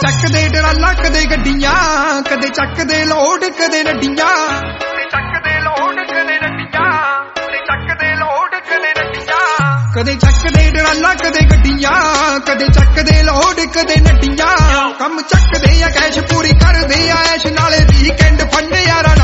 ਚੱਕਦੇ ਟਰਾਲਾ ਕਦੇ ਗੱਡੀਆਂ, ਕਦੇ ਚੱਕਦੇ ਲੋਡ ਕਦੇ ਨੱਡੀਆਂ, ਕਦੇ ਚੱਕਦੇ ਲੋਡ ਕਦੇ ਨੱਡੀਆਂ, ਕਦੇ ਚੱਕਦੇ ਲੋਡ ਕਦੇ ਨੱਡੀਆਂ, ਕਦੇ ਚੱਕਦੇ ਟਰਾਲਾ ਕਦੇ ਗੱਡੀਆਂ, ਕਦੇ ਚੱਕਦੇ ਲੋਡ ਕਦੇ ਨੱਡੀਆਂ। ਕੰਮ ਚੱਕਦੇ ਆ ਕੈਸ਼ ਪੂਰੀ ਕਰਦੇ ਆ ਐਸ਼ ਨਾਲੇ ਵੀਕਐਂਡ ਫੰਡ ਯਾਰਾਂ